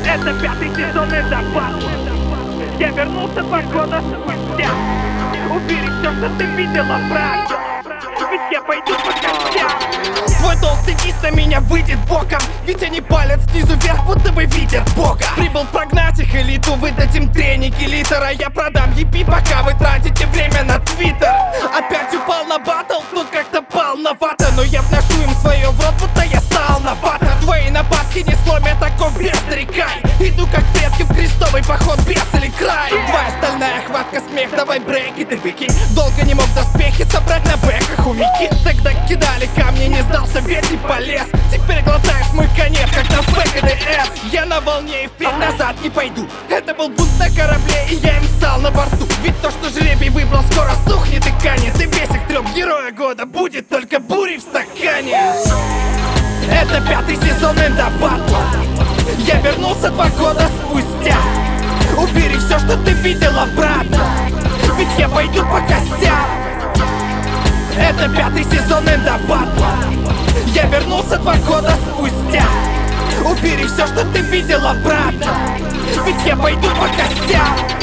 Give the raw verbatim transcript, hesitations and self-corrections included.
Это пятый сезон из-за батла. Я вернулся два года спустя. Убери все, что ты видела, правда. Ведь я пойду по костям. Твой толстый кисть на меня выйдет боком, ведь они палят снизу вверх, будто бы видят Бога. Прибыл прогнать их элиту, выдадим треники литера. Я продам епи, пока вы тратите время на твиттер. Опять упал на баттл, тут как-то полновато, но я вношу им свое в рот, будто я стал новатор. Твои нападки не сломят оков без стрекай. Иду как предки в крестовый поход, без или край. Твоя стальная хватка, смех, давай брейки ты выкинь. Долго не мог доспехи собрать на бэках у Мики. Тогда кидали камни, не сдался, ведь и полез. Теперь глотаешь мой конец, как на ФКДС. Я на волне и впредь назад не пойду. Это был бунт на корабле, и я им стал на борту. Ведь то, что жребий выбрал, скоро сухнет и канет. И весь их трёп героя года будет только бурей в стакане. Это пятый сезон Энда Батла. Я вернулся два года спустя. Убери все, что ты видел обратно, ведь я пойду по костям. Это пятый сезон Энда Батла. Я вернулся два года спустя. Убери все, что ты видел обратно, ведь я пойду по костям.